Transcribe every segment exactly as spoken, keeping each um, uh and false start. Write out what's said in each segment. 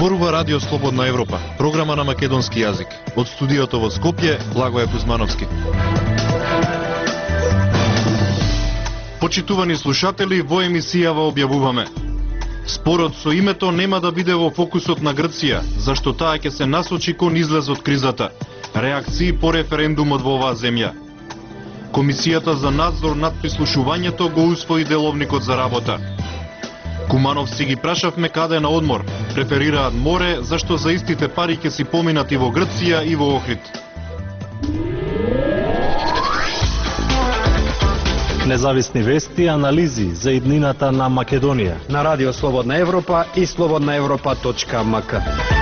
Зборува Радио Слободна Европа, програма на македонски јазик. Од студиото во Скопје, Благоје Кузмановски. Почитувани слушатели, во емисијава објавуваме: спорот со името нема да биде во фокусот на Грција, зашто таа ќе се насочи кон излез од кризата. Реакции по референдумот во оваа земја. Комисијата за надзор над прислушувањето го усвои деловникот за работа. Кумановци ги прашавме каде на одмор. Преферираат море, зашто за истите пари ќе си поминат и во Грција и во Охрид. Независни вести и анализи за иднината на Македонија на Радио Слободна Европа и слободна европа точка ем ка.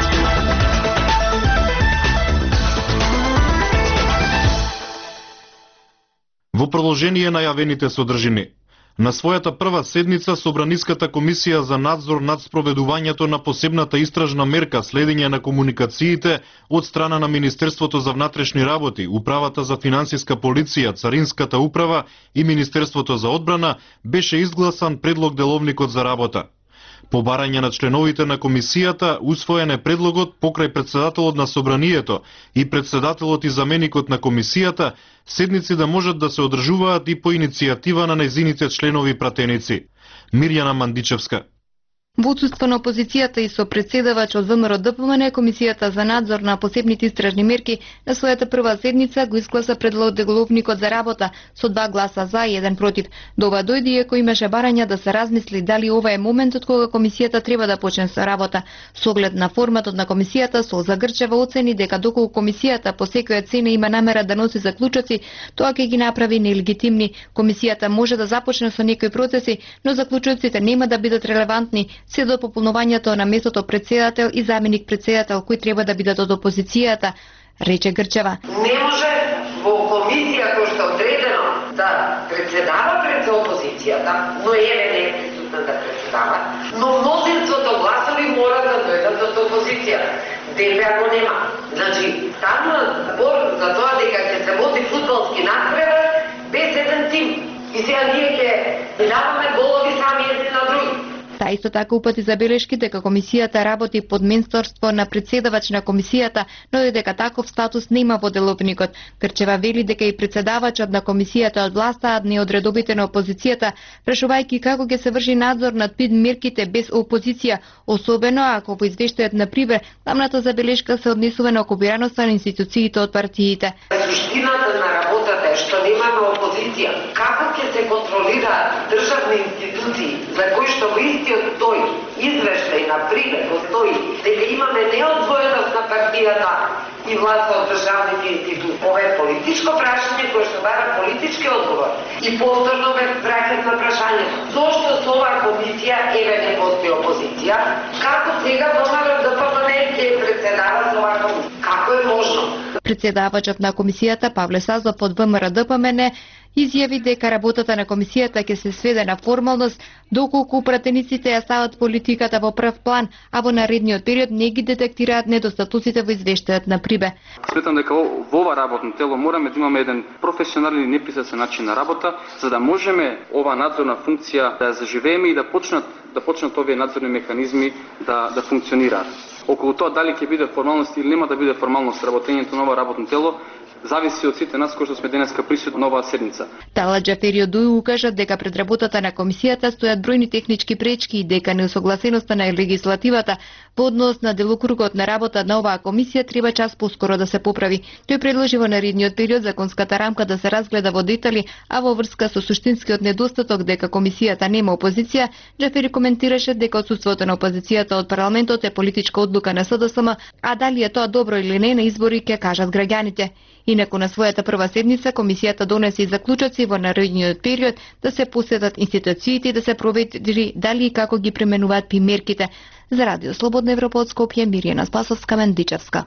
Во продолжение на јавените содржини. На својата прва седница Собраниската комисија за надзор над спроведувањето на посебната истражна мерка следење на комуникациите од страна на Министерството за внатрешни работи, Управата за финансиска полиција, Царинската управа и Министерството за одбрана беше изгласан предлог деловникот за работа. По барање на членовите на комисијата, усвоен е предлогот покрај председателот на Собранието и председателот и заменикот на комисијата, седници да можат да се одржуваат и по иницијатива на нејзините членови пратеници. Мирјана Мандичевска. Во отсуство на опозицијата и со председавач од ВМРО-ДПМН, Комисијата за надзор на посебните истражни мерки на својата прва седница го изгласа предлог деловникот за работа со два гласа за и еден против. До ова дојде иако имаше барања да се размисли дали ова е моментот кога комисијата треба да почне со работа. Со оглед на форматот на комисијата, Солза Грчева оцени дека доколку комисијата по секоја цена има намера да носи заклучоци, тоа ќе ги направи нелегитимни. Комисијата може да започне со некои процеси, но заклучоците нема да бидат релевантни се до пополнувањето на местото председател и заменик председател кои треба да бидат од опозицијата, рече Грчева. Не може во комисија која што одредено да председава пред опозицијата, но еве не е присутна да председава, но мнозинството гласови мора да дојдат од опозицијата. ДП го нема. Значи, станува збор за тоа дека ќе се води фудбалски надпревар без еден тим. И сега ние ќе даваме голови сами едни на други. Та исто така упати забелешки дека комисијата работи под менторство на председавач на комисијата, но и дека таков статус нема во деловникот. Грчева вели дека и председавачот на комисијата од власта, а не од редовите на опозицијата, прашувајќи како ќе се врши надзор над пид мерките без опозиција, особено ако во извештајот на Привер главната забелешка се однесува на окупираноста на институциите од партиите. Суштината на работата е што немаме опозиција. Како ќе се контролираат државни институции за кои што во истиот тој извештај на Привер постои дека имаме неодвоеност на партијата и власта од државните институции. Ова е политичко прашање кое што бара политички одговор. И повторно ме враќат на прашањето: зошто со оваа комисија еве не постои опозиција? Како сега ВМРО-ДПМН ќе председава со оваа комисија? Како е можно? Председавачот на комисијата Павле Сазов од ВМРО-ДПМН изјави дека работата на комисијата ќе се сведе на формалност доколку пратениците ја стават политиката во прв план, а во наредниот период не ги детектираат недостатоците во извештајот на Прибе. Сметам дека во ова работно тело мораме да имаме еден професионален и непристрасен начин на работа, за да можеме ова надзорна функција да ја заживееме и да почнат да почнат овие надзорни механизми да да функционираат. Околу тоа дали ќе биде формалност или нема да биде формалност работењето на ова работно тело зависи од сите нас кои што сме денеска присутни на оваа седница. Тала Џафери Дуј укажа дека пред работата на комисијата стојат бројни технички пречки и дека неусогласеноста на легислативата во однос на делокругот на работа на оваа комисија треба час поскоро да се поправи. Тој предложи во наредниот период законската рамка да се разгледа во детали, а во врска со суштинскиот недостаток дека комисијата нема опозиција, Џафери коментираше дека отсуството на опозицијата од парламентот е политичка одлука на СДСМ, а дали е тоа добро или не на избори ќе кажат граѓаните. Инаку на својата прва седница комисијата донесе и заклучоци во наредниот период да се посетат институциите и да се провери дали и како ги применуваат примерките. За Радио Слободна Европа од Скопје, Мирјана Спасовска, Мандичевска.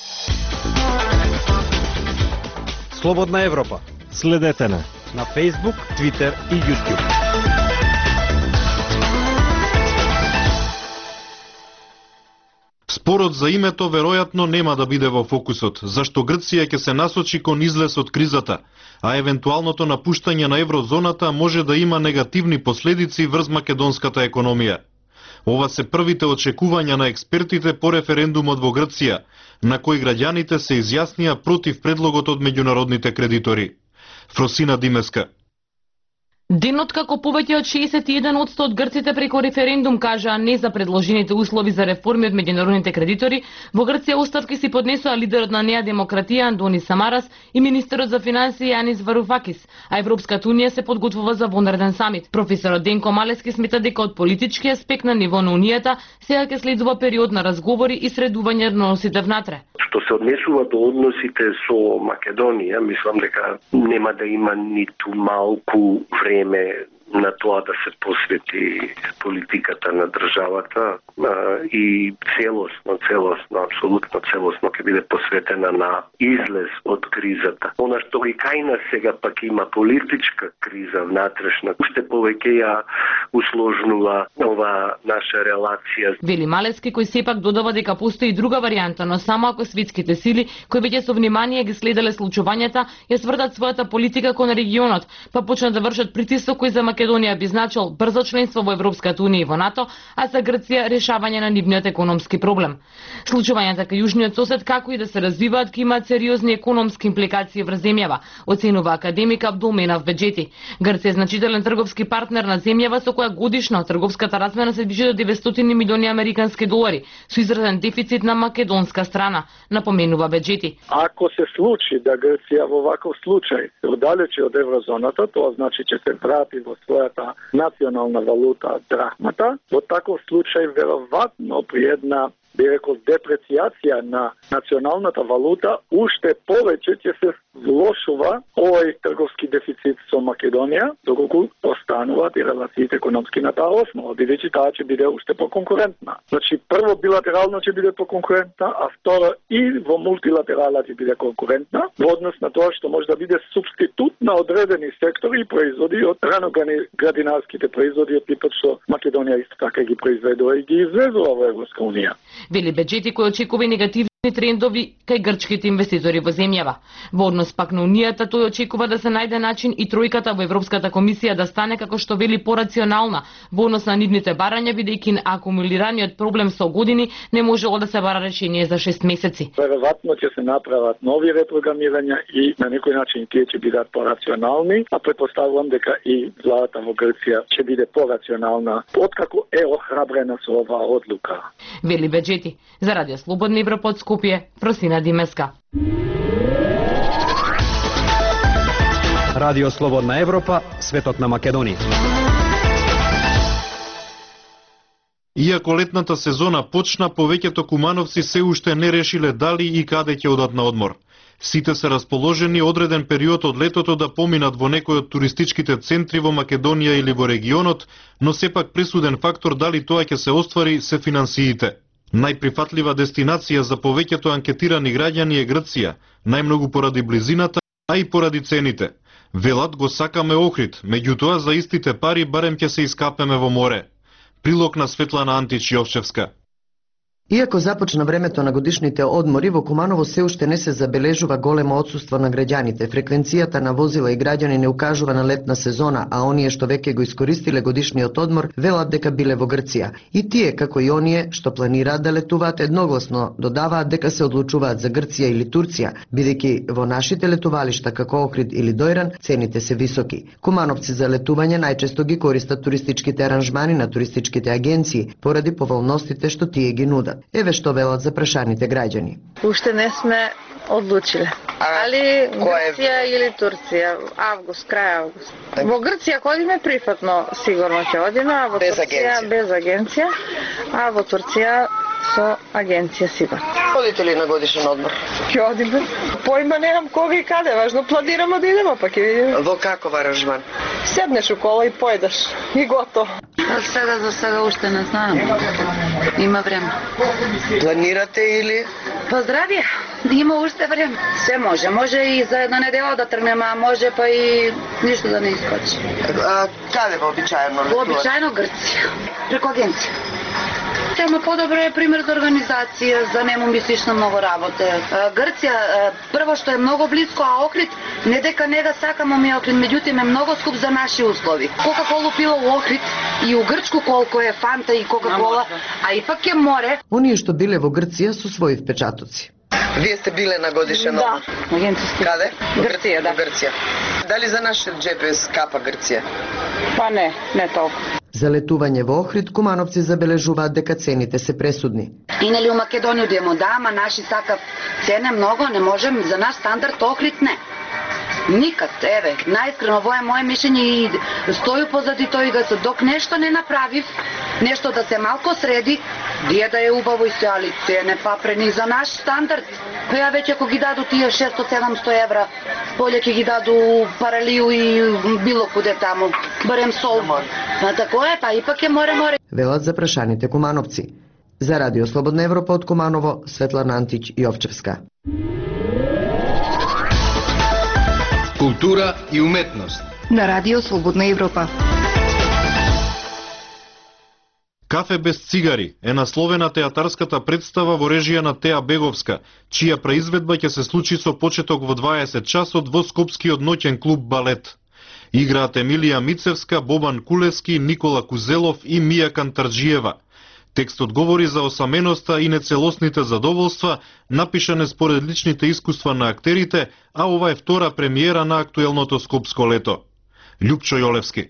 Слободна Европа. Следете на на Facebook, Twitter и YouTube. Спорот за името веројатно нема да биде во фокусот, зашто Грција ќе се насочи кон излез од кризата, а евентуалното напуштање на еврозоната може да има негативни последици врз македонската економија. Ова се првите очекувања на експертите по референдумот во Грција, на кој граѓаните се изјаснија против предлогот од меѓународните кредитори. Фросина Димеска. Денот како повеќе од шеесет и еден одсто од грците преко референдум кажаа не за предложените услови за реформи од меѓународните кредитори, во Грција оставки си поднесоа лидерот на Неа Демократија Антонис Самарас и министерот за финансии Јанис Варуфакис, а Европската унија се подготвува за вонреден самит. Професорот Денко Малески смета дека од политички аспект на ниво на унијата сега ќе следува период на разговори и средување на односите внатре. Што се однесува до односите со Македонија, мислам дека нема да има ниту малку време на тоа да се посвети политиката на државата и целосно, целосно, апсолутно целосно ќе биде посветена на излез од кризата. Она што и кај нас сега пак има политичка криза внатрешна, уште повеќе ја усложнува ова наша релација. Вели Малески, кој сепак додава дека постои друга варијанта, но само ако светските сили, кои веќе со внимание ги следеле случувањата, ја сврдат својата политика кон регионот, па почнат да вршат притисок кој за Македонија би значил брзо членство во Европската унија и во НАТО, а за Грција решавање на нивниот економски проблем. Случувањата кај јужниот сосед, како и да се развиваат, ќе имаат сериозни економски импликации врз земјава, оценува академик Абдулменав Беџети. Грција е значителен трговски партнер на земјава со која годишно трговската размена се движи до деветстотини милиони американски долари, со изразен дефицит на македонска страна, напоменува Беџети. Ако се случи да Грција во ваков случај се оддалечи од еврозоната, тоа значи че се врати во својата национална валута драхмата. Во таков случај веројатно при една би рекол депрeciјација на националната валута уште повеќе ќе се влошува овој трговски дефицит со Македонија, доколку остануваат и релациите економски на таа основа, бидејќи таа ќе биде уште поконкурентна. Значи прво билатерално ќе биде поконкурентна, а второ и во мултилатерала ќе биде конкурентна во однос на тоа што може да биде субститут на одредени сектори и производи од рано градинарските производи од типот што Македонија исто така ги произведува и ги извезува во Европска унија. Вели Беџети, кој очекува негативни трендови кај грчките инвеститори во земјава. Во однос пак на унијата, тој очекува да се најде начин и тројката во Европската комисија да стане, како што вели, порационална во однос на нивните барања, бидејќи акумулираниот проблем со години не можело да се бара решение за шест месеци. Веројатно ќе се направат нови репрограмирања и на некој начин тие ќе бидат порационални, а претпоставувам дека и владата во Грција ќе биде порационална, откако е охрабрена со оваа одлука. Вели Беџети. За Радио Слободна Европа од Скопје, Фросина Димеска. Радио Слободна Европа, светот на Македонија. Иако летната сезона почна, повеќето кумановци се уште не решиле дали и каде ќе одат на одмор. Сите се расположени одреден период од летото да поминат во некој од туристичките центри во Македонија или во регионот, но сепак пресуден фактор дали тоа ќе се оствари се финансиите. Најприфатлива дестинација за повеќето анкетирани граѓани е Грција, најмногу поради близината, а и поради цените. Велат го сакаме Охрид, меѓутоа за истите пари барем ќе се искапеме во море. Прилог на Светлана Антич Јовчевска. Иако започна времето на годишните одмори, во Куманово се уште не се забележува големо отсуство на граѓаните. Фреквенцијата на возила и граѓани не укажува на летна сезона, а оние што веќе го искористиле годишниот одмор велат дека биле во Грција. И тие, како и оние што планираат да летуваат, едногласно додаваат дека се одлучуваат за Грција или Турција, бидејќи во нашите летувалишта како Охрид или Дојран цените се високи. Кумановци за летување најчесто ги користат туристичките аранжмани на туристичките агенции поради поволностите што тие ги нудат. Еве што велат за прашаните граѓани. Уште не сме одлучиле. Али Грција или Турција, август, крај август. Во Грција ходиме прифатно, сигурно ќе одиме, а во без Турција агенција. без агенција, а во Турција со агенција сигурно. Ходите ли на годишен одмор? Ќе одиме. Поима немам кога и каде, важно планираме да идеме, па ќе видиме. Во каков аранжман? Седнеш у кола и поедаш и готово. А сега за сега уште не знам. Има време. Планирате или? Па здравје, има уште време. Се може, може и за една недела да тргнеме, а може па и ништо да не искочи. А каде вообичаено летувате? Вообичаено Грција, преку агенција. Ама подобро е пример за организација, за нему ми слично многу работе. Грција, прво што е многу близко, а Охрид, не дека не да сакамо ми Охрид, меѓутоа е многу скуп за наши услови. Кока-колу пила у Охрид и у Грчку колко е Фанта и Кока-кола, а ипак е море. Оние што биле во Грција со своји впечатоци. Вие сте биле на годишен одмор? Да, агенцијски. Каде? Грција, да. Грција. Дали за наш джи пи ес капа Грција? Па не, не толку. За летување во Охрид, кумановци забележуваат дека цените се пресудни. И нели у Македонија одиемо, да, ама наши сакав цене многу, не можем, за наш стандард Охрид не. Никад, еве, најискрено, во е моje мишење и стоju позади тој се док нешто не направив, нешто да се малко среди, дие да е убаво и се, али цене папрени за наш стандард. Па ја веќе ако ги даду тие шесто-седамсто евра, боле ќе ги даду Паралију и било куде таму, барем сол. Па тако е, па ипак е море-море. Велат запрашаните кумановци. За Радио Слободна Европа од Куманово, Светлана Антич Јовчевска. Култура и уметност на Радио Слободна Европа. Кафе без цигари е насловена театарската представа во режија на Теа Беговска, чија преизведба ќе се случи со почеток во дваесет часот во Скопскиот ноќен клуб Балет. Играат Емилија Мицевска, Бобан Кулевски, Никола Кузелов и Мија Кантарджиева. Текстот говори за осаменоста и нецелосните задоволства, напишане според личните искуства на актерите, а ова е втора премиера на актуелното скопско лето. Љупчо Јолевски.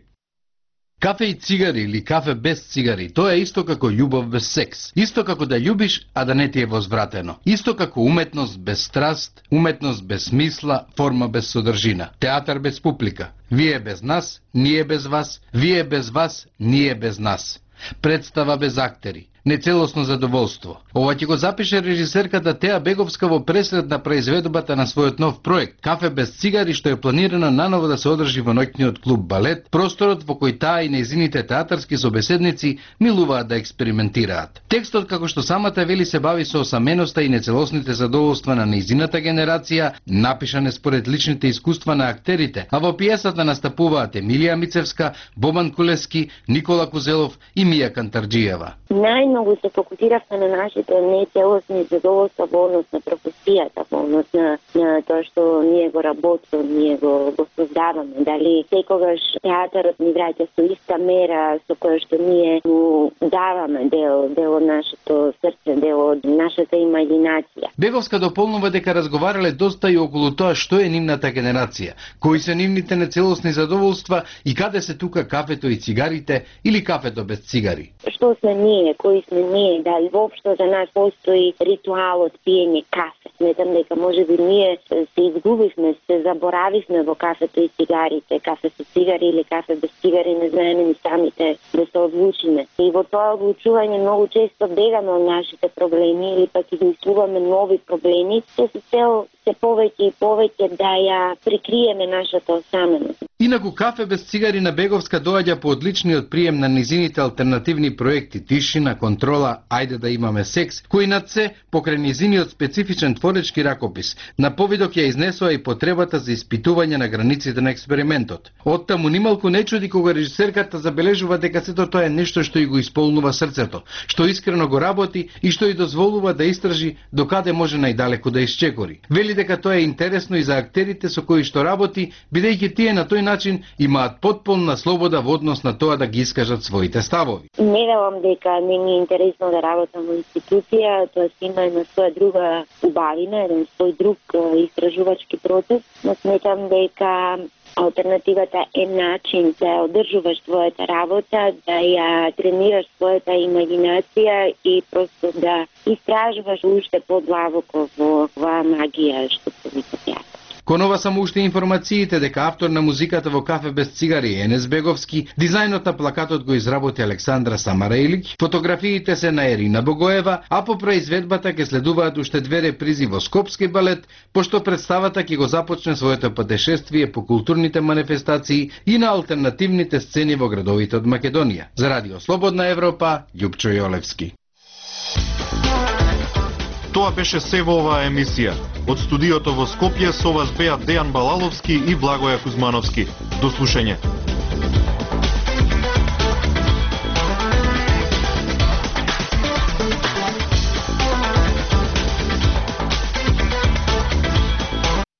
Кафе и цигари или кафе без цигари, тоа е исто како љубов без секс. Исто како да љубиш, а да не ти е возвратено. Исто како уметност без страст, уметност без смисла, форма без содржина. Театар без публика. Вие без нас, ние без вас, вие без вас, ние без нас. Представа без актери, нецелосно задоволство. Ова ќе го запише режисерката Теа Беговска во пресред на произведбата на својот нов проект Кафе без цигари, што е планирано наново да се одржи во ноќниот клуб Балет, просторот во кој таа и нејзините театарски собеседници милуваат да експериментираат. Текстот, како што самата вели, се бави со осаменоста и нецелосните задоволства на нејзината генерација, напишане според личните искуства на актерите, а во пиесата настапуваат Емилија Мицевска, Бобан Кулевски, Никола Кузелов и Мија Кантарджиева. Најмногу се фокусиравме на нашите нецелосни задоволства во однос на професијата, во однос на, на тоа што ние го работиме, ние го, го создаваме. Дали секогаш театарот ни враќа со иста мера со која што ние му даваме дел, дел од нашето срце, дел од нашата имагинација. Беговска дополнува дека разговарале доста и околу тоа што е нивната генерација, кои се нивните нецелосни задоволства и каде се тука кафето и цигарите или кафето без цигари. Што сме ние, кои сме ние, дали воопшто за нас постои ритуалот пиење кафе. Сметам дека можеби ние се изгубивме, се заборавивме во кафето и цигарите, кафе со цигари или кафе без цигари, не знаеме ни самите да се одлучиме. И во тоа одлучување многу често бегаме од нашите проблеми или пак измислуваме нови проблеми, се со цел се повеќе и повеќе да ја прикриеме нашата осаменост. Инаку кафе без цигари на Беговска доаѓа по одличниот прием на низините алтернативни проекти Тишина, Контрола, Ајде да имаме секс, кои над се покрај низиниот специфичен творечки ракопис на повидок ја изнесува и потребата за испитување на границите на експериментот. Оттаму нималку не чуди кога режисерката забележува дека сето тоа е нешто што и го исполнува срцето, што искрено го работи и што и дозволува да истражи докаде може најдалеку да исчекори. Вели дека тоа е интересно и за актерите со кои што работи, бидејќи тие на тој начин имаат потполна слобода во однос на тоа да ги искажат своите ставови. Не велам дека не ми е интересно да работам во институција, тоа си има една своја друга убавина, еден свој друг истражувачки процес, но сметам дека алтернативата е начин да одржуваш својата работа, да ја тренираш својата имагинација и просто да истражуваш уште подлабоко во оваа магија што се вика театар. Кон ова само уште информациите дека автор на музиката во Кафе без цигари е Енес Беговски, дизајнот на плакатот го изработи Александра Самарејлик, фотографиите се на Ерина Богоева, а по произведбата ќе следуваат уште две репризи во Скопски балет, пошто представата ќе го започне своето патешествие по културните манифестации и на алтернативните сцени во градовите од Македонија. За Радио Слободна Европа, Љупчо Јолевски. Тоа беше се во оваа емисија. Од студиото во Скопје со вас беа Дејан Балаловски и Благоја Кузмановски. До слушање.